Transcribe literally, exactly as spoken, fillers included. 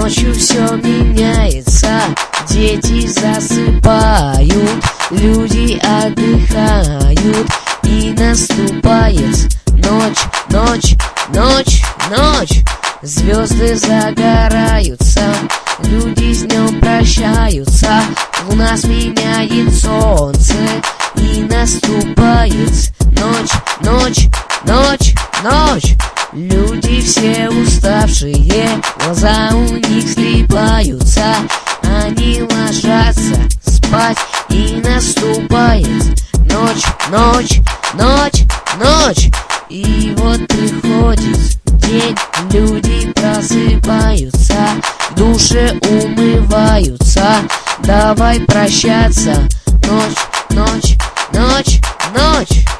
Ночью все меняется, дети засыпают, люди отдыхают, и наступает ночь, ночь, ночь, ночь. Звезды загораются, люди с днем прощаются, луна сменяет солнце, и наступает ночь, ночь, ночь, ночь. Люди все уставшие, глаза у них слипаются, они ложатся спать, и наступает ночь, ночь, ночь, ночь. И вот приходит день, люди просыпаются, в душе умываются, давай прощаться. Ночь, ночь, ночь, ночь.